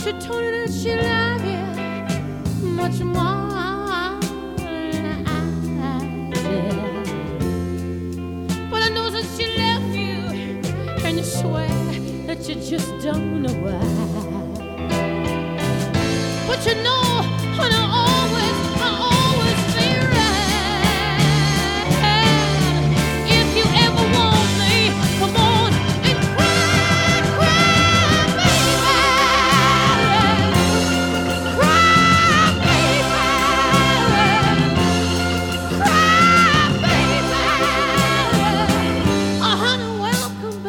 she told her that she loved you much more than I did. But I know that she left you, and you swear that you just don't know why. But you know, and I always be right. If you ever want me, come on and cry, cry, baby. Cry, baby. Cry, baby. Oh, honey, welcome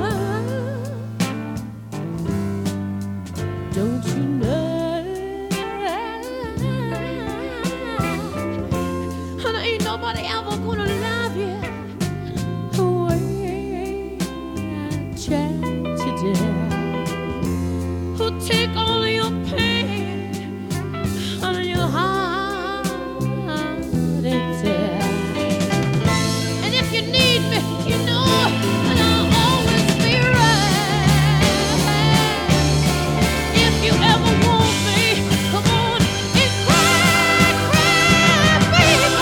back. Don't you know? Nobody ever gonna love you the way I tried to do. Who'll take all your pain out of your heart and tear. And if you need me, you know that I'll always be right. If you ever want me, come on and cry, cry, baby.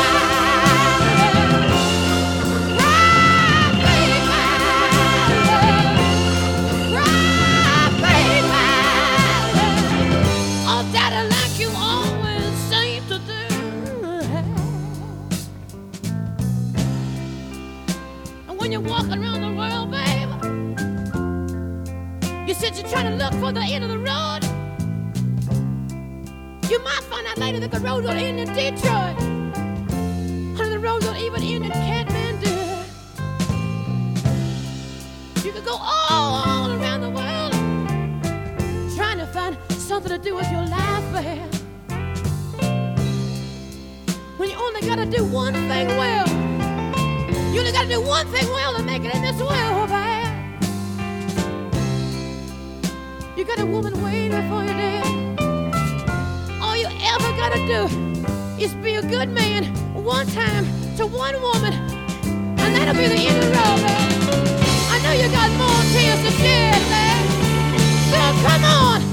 When you're walking around the world, baby, you said you're trying to look for the end of the road. You might find out later that the road don't end in Detroit, or the road don't even end in Kathmandu. You could go all around the world trying to find something to do with your life, baby. When you only gotta do one thing well. You only gotta do one thing well to make it in this world, babe. You got a woman waiting for you there. All you ever gotta do is be a good man one time to one woman, and that'll be the end of the road, babe. I know you got more tears to shed, babe. So come on.